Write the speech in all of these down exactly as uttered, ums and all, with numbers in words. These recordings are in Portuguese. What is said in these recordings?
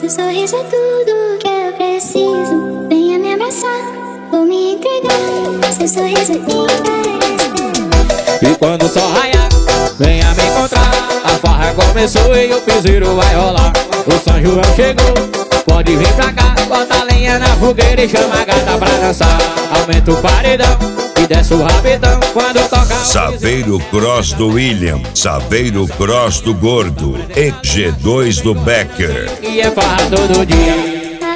sorriso é tudo que eu preciso. Venha me abraçar, vou me entregar. Seu sorriso é linda. E quando o sol raiar, venha me encontrar. A farra começou e o piseiro vai rolar. O São João chegou, pode vir pra cá. Bota a lenha na fogueira e chama a gata pra dançar. Aumenta o paredão e desce o rabetão quando toca o Saveiro Cross do William, Saveiro Cross do Gordo e G dois do Becker. E é farra todo dia.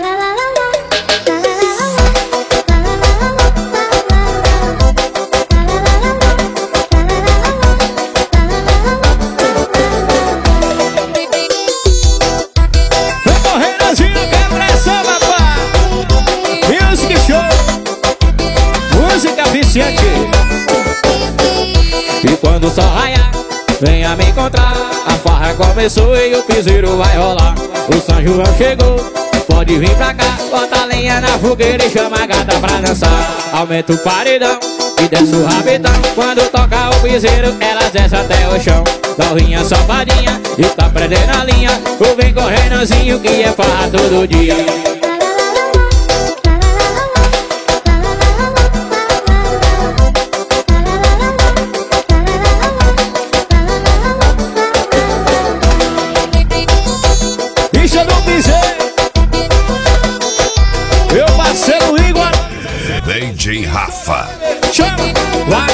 E quando o sol raiar, venha me encontrar. A farra começou e o piseiro vai rolar. O São João chegou, pode vir pra cá. Bota a lenha na fogueira e chama a gata pra dançar. Aumenta o paredão e desce o rabetão. Quando toca o piseiro, elas descem até o chão. Novinha safadinha e tá prendendo a linha. O vem correndozinho que é farra todo dia. Meu parceiro Igor, D J Rafa, chama, vai.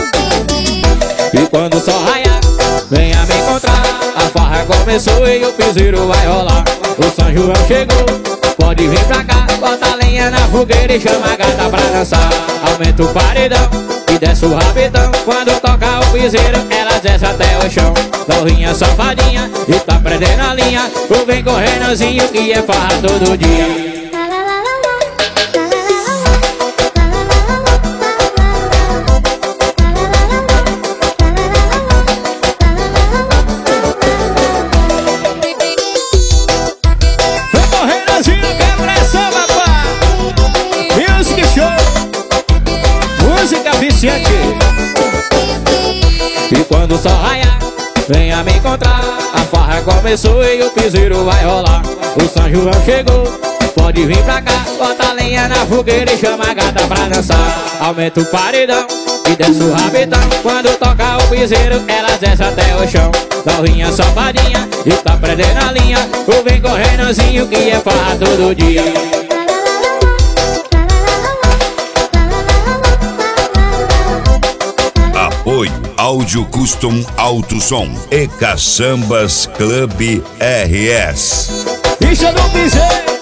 E quando o sol raiar, venha me encontrar. A farra começou e o piseiro vai rolar. O São João chegou, pode vir pra cá. Bota a lenha na fogueira e chama a gata pra dançar. Aumenta o paredão e desce o rabetão. Quando toca o piseiro, elas descem até o chão. Novinha safadinha e tá prendendo a linha. O vem correndozinho que é farra todo dia. E quando o sol raiar, venha me encontrar. A farra começou e o piseiro vai rolar. O São João chegou, pode vir pra cá. Bota a lenha na fogueira e chama a gata pra dançar. Aumenta o paredão e desce o rabetão. Quando toca o piseiro, elas descem até o chão. Novinha safadinha e tá prendendo a linha. O vem correndozinho que é farra todo dia. Apoio Áudio Custom Alto Som e Caçambas Club R S. Bicha do piseiro.